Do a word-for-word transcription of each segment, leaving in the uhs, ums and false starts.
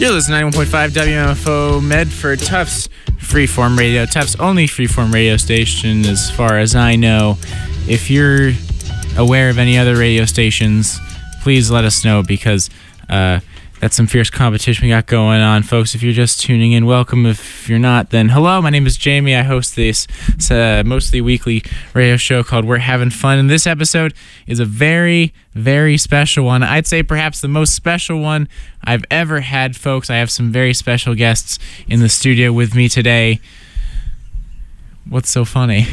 You're listening to ninety-one point five W M F O Medford, Tufts Freeform Radio, Tufts only freeform radio station as far as I know. If you're aware of any other radio stations, please let us know, because uh, that's some fierce competition we got going on, folks. If you're just tuning in, welcome. If you're not, then hello. My name is Jamie. I host this uh, mostly weekly radio show called We're Having Fun, and this episode is a very, very special one. I'd say perhaps the most special one I've ever had, folks. I have some very special guests in the studio with me today. What's so funny?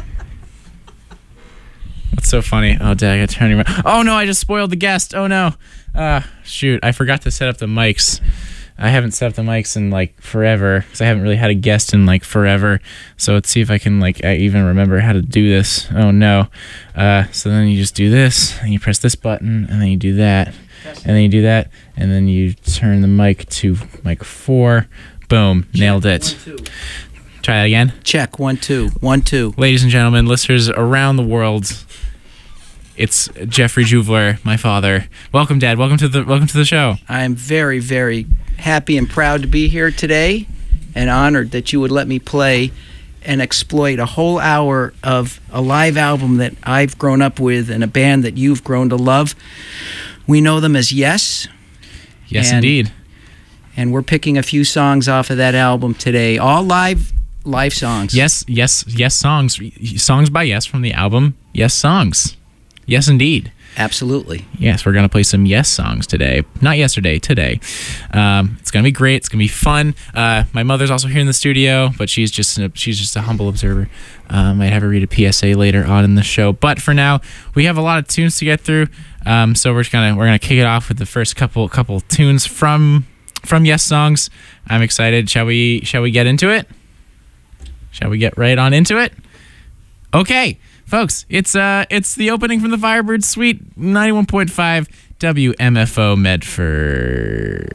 What's so funny? Oh, dang, I gotta turn around. Oh, no, I just spoiled the guest. Oh, no. Uh, shoot, I forgot to set up the mics. I haven't set up the mics in, like, forever, because I haven't really had a guest in, like, forever. So let's see if I can, like, I even remember how to do this. Oh, no. Uh, so then you just do this, and you press this button, and then you do that, and then you do that, and then you turn the mic to mic four. Boom. Check. Nailed it. One, two. Try that again. Check. One, two. One, two. Ladies and gentlemen, listeners around the world, it's Jeffrey Juvler, my father. Welcome, Dad. Welcome to the welcome to the show. I am very, very happy and proud to be here today, and honored that you would let me play and exploit a whole hour of a live album that I've grown up with and a band that you've grown to love. We know them as Yes. Yes, and, indeed. And we're picking a few songs off of that album today, all live live songs. Yes, yes, yes songs. Songs by Yes from the album Yes Songs. Yes, indeed. Absolutely. Yes, we're going to play some Yes songs today. Not yesterday, today. Um, it's going to be great. It's going to be fun. Uh, my mother's also here in the studio, but she's just a, she's just a humble observer. I um, might have her read a P S A later on in the show. But for now, we have a lot of tunes to get through. Um, so we're just gonna we're gonna kick it off with the first couple couple tunes from from Yes songs. I'm excited. Shall we shall we get into it? Shall we get right on into it? Okay. Folks, it's uh, it's the opening from the Firebird Suite, ninety-one point five W M F O Medford.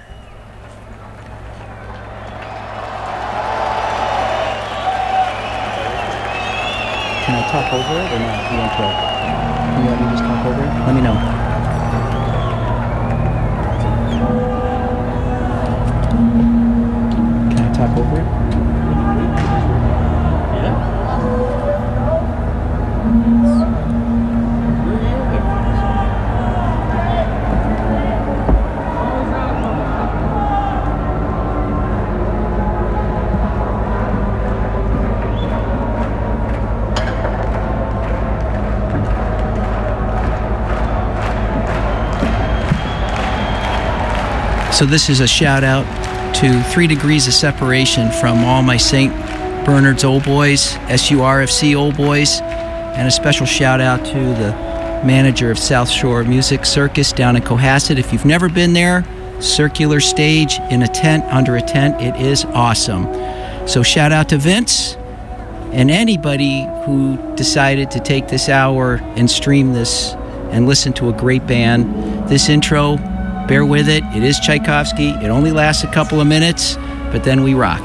Can I talk over it or not? The intro. Can you let me just talk over it? Let me know. Can I talk over it? So this is a shout out to Three Degrees of Separation from all my Saint Bernard's Old Boys, S U R F C Old Boys, and a special shout out to the manager of South Shore Music Circus down in Cohasset. If you've never been there, circular stage in a tent, under a tent, it is awesome. So shout out to Vince and anybody who decided to take this hour and stream this and listen to a great band. This intro, bear with it. It is Tchaikovsky. It only lasts a couple of minutes, but then we rock.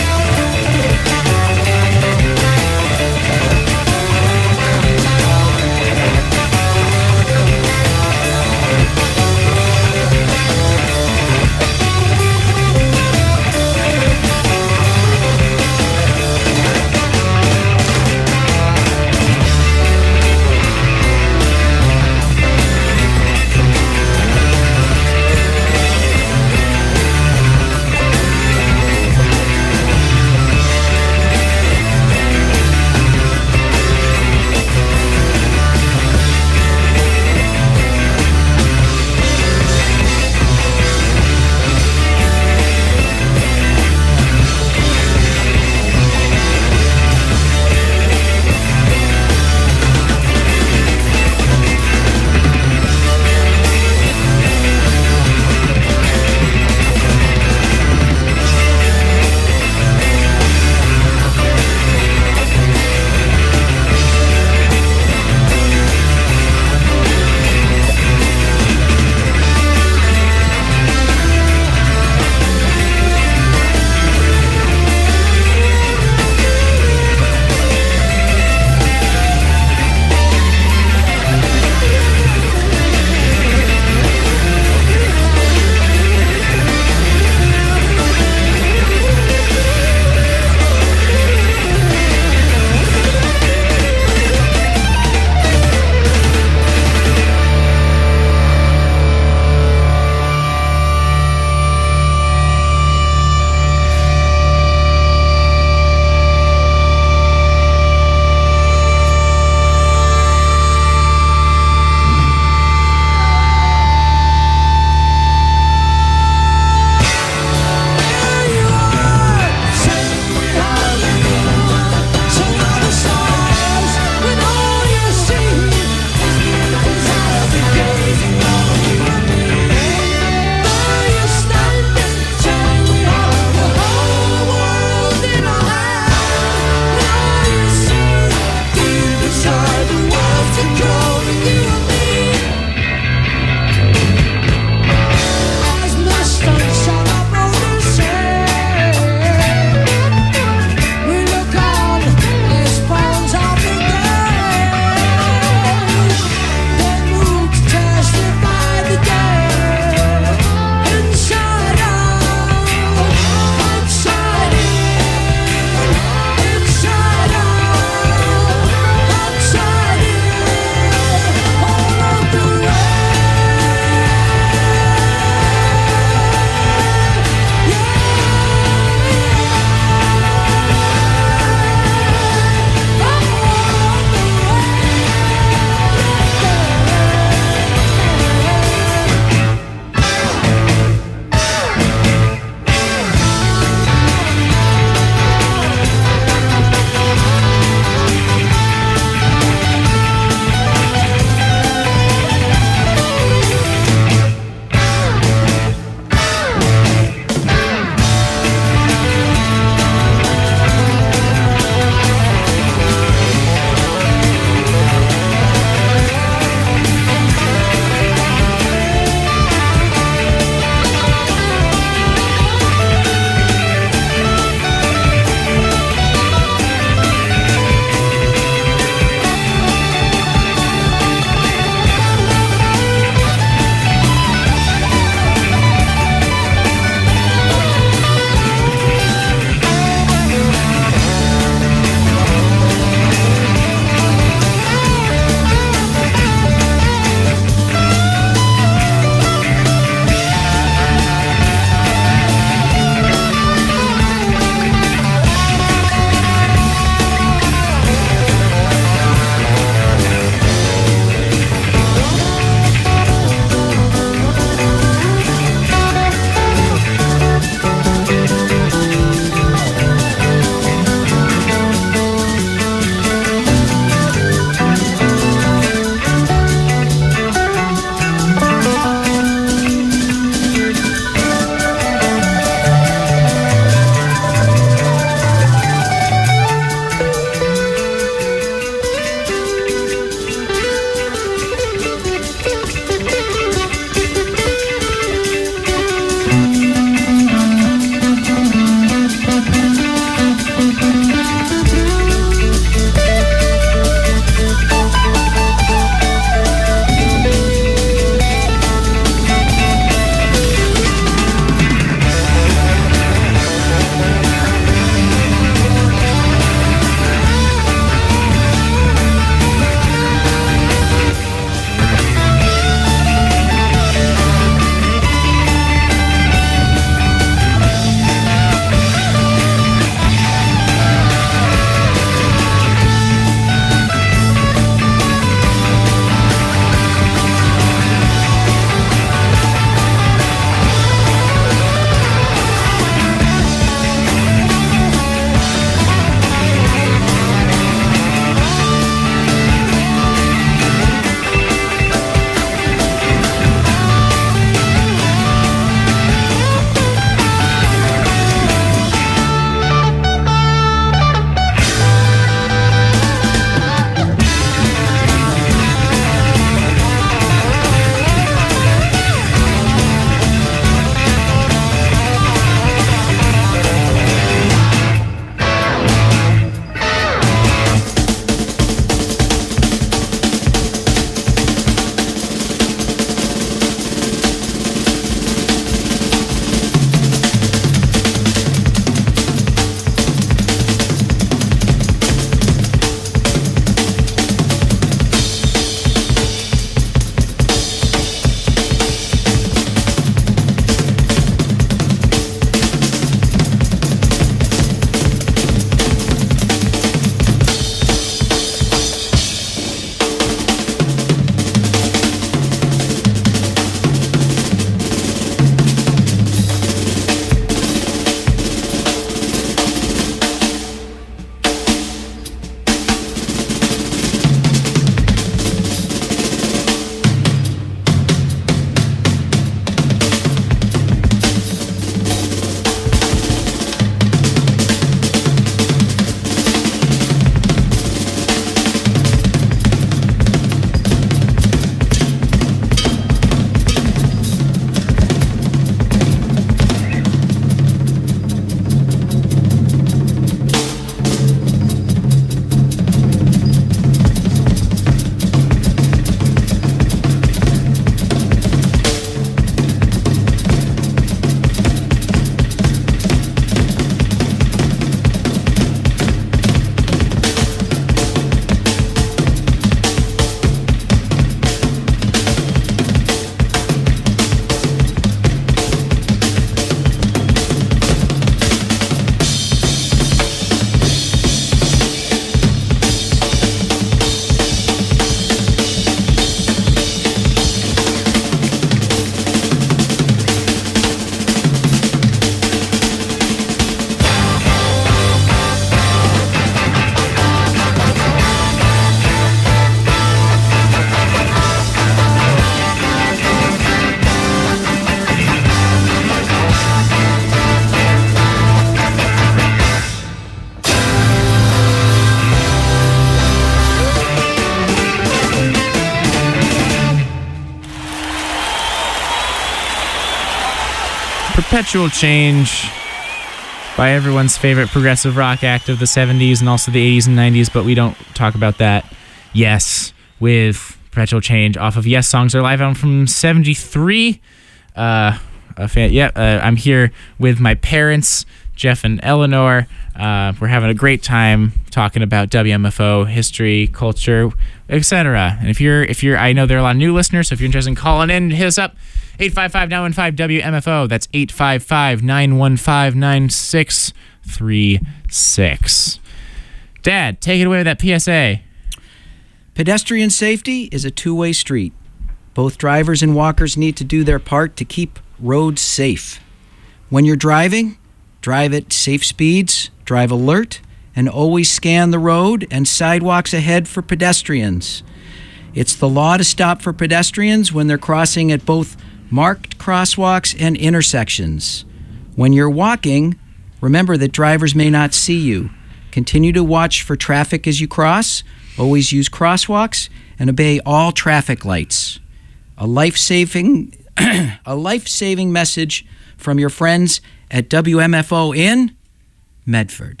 Perpetual Change by everyone's favorite progressive rock act of the seventies and also the eighties and nineties, but we don't talk about that. Yes, with Perpetual Change off of Yes Songs, their live album from seventy-three. Uh, a fan, yeah, uh, I'm here with my parents, Jeff and Eleanor. Uh, we're having a great time talking about W M F O history, culture, et cetera. And if you're, if you're, I know there are a lot of new listeners, so if you're interested in calling in, hit us up. eight five five, nine one five, W M F O. That's eight five five, nine one five, nine six three six. Dad, take it away with that P S A. Pedestrian safety is a two-way street. Both drivers and walkers need to do their part to keep roads safe. When you're driving, drive at safe speeds, drive alert, and always scan the road and sidewalks ahead for pedestrians. It's the law to stop for pedestrians when they're crossing at both marked crosswalks and intersections. When you're walking, remember that drivers may not see you. Continue to watch for traffic as you cross. Always use crosswalks and obey all traffic lights. A life-saving, a life-saving message from your friends at W M F O in Medford.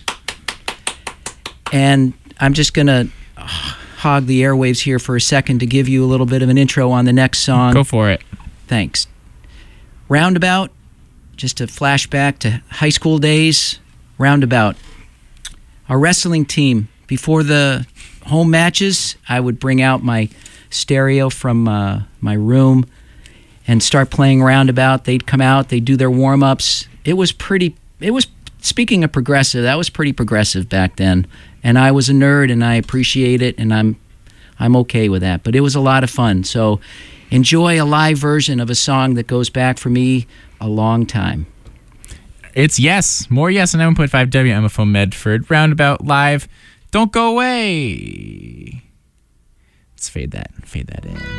And I'm just going to hog the airwaves here for a second to give you a little bit of an intro on the next song. Go for it. Thanks. Roundabout, just a flashback to high school days. Roundabout. Our wrestling team, before the home matches, I would bring out my stereo from uh, my room and start playing Roundabout. They'd come out, they'd do their warm-ups. It was pretty, it was, speaking of progressive, that was pretty progressive back then. And I was a nerd and I appreciate it and I'm I'm okay with that. But it was a lot of fun. So enjoy a live version of a song that goes back for me a long time. It's Yes. More Yes on nine point five W M F O Medford. Roundabout live. Don't go away. Let's fade that. Fade that in.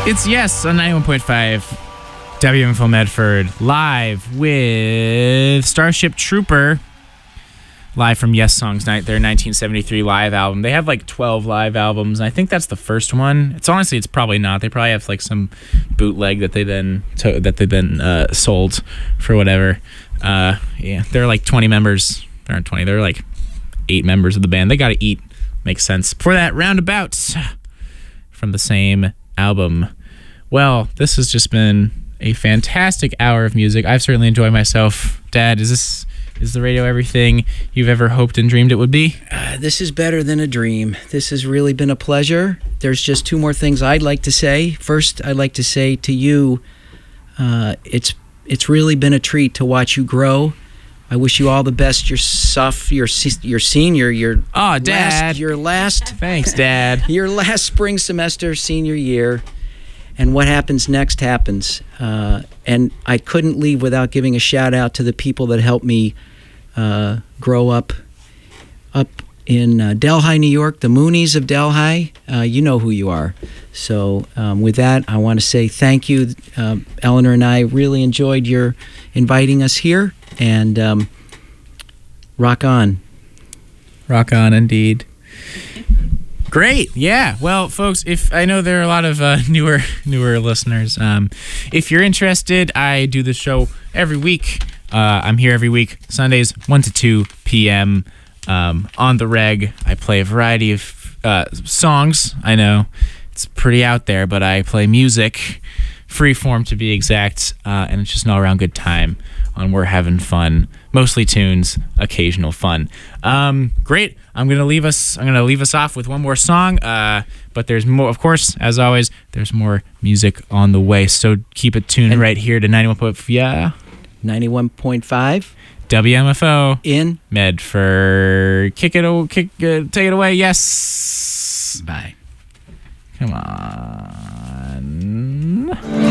It's Yes on ninety-one point five W M F O Medford, live with Starship Trooper, live from Yes Songs Night, their nineteen seventy-three live album. They have like twelve live albums, and I think that's the first one. It's honestly, it's probably not. They probably have like some bootleg that they then to, that they then uh, sold for whatever. Uh, yeah, they're like twenty members. They aren't twenty. They're like eight members of the band. They got to eat. Makes sense. For that, Roundabouts from the same album. Well, this has just been a fantastic hour of music. I've certainly enjoyed myself. Dad, is this is the radio everything you've ever hoped and dreamed it would be? Uh, this is better than a dream. This has really been a pleasure. There's just two more things I'd like to say. First, I'd like to say to you, uh, it's it's really been a treat to watch you grow. I wish you all the best. Your soft, your your senior, your oh, Dad, last, your last. Thanks, Dad. Your last spring semester, senior year, and what happens next happens. Uh, and I couldn't leave without giving a shout out to the people that helped me uh, grow up, up in uh, Delhi, New York. The Moonies of Delhi. Uh, you know who you are. So um, with that, I want to say thank you. Uh, Eleanor and I really enjoyed your inviting us here. And um, rock on. Rock on, indeed. Great, yeah. Well, folks, if I know there are a lot of uh, newer newer listeners. Um, if you're interested, I do this show every week. Uh, I'm here every week, Sundays, one to two p.m. Um, on the reg. I play a variety of uh, songs. I know it's pretty out there, but I play music, freeform to be exact, uh, and it's just an all-around good time. On We're Having Fun, mostly tunes, occasional fun. Um, great. I'm gonna leave us. I'm gonna leave us off with one more song. Uh, but there's more, of course, as always. There's more music on the way. So keep it tuned and right here to ninety-one point five. Yeah, ninety-one point five W M F O in Medford. Kick it. O- kick. Uh, take it away. Yes. Bye. Come on.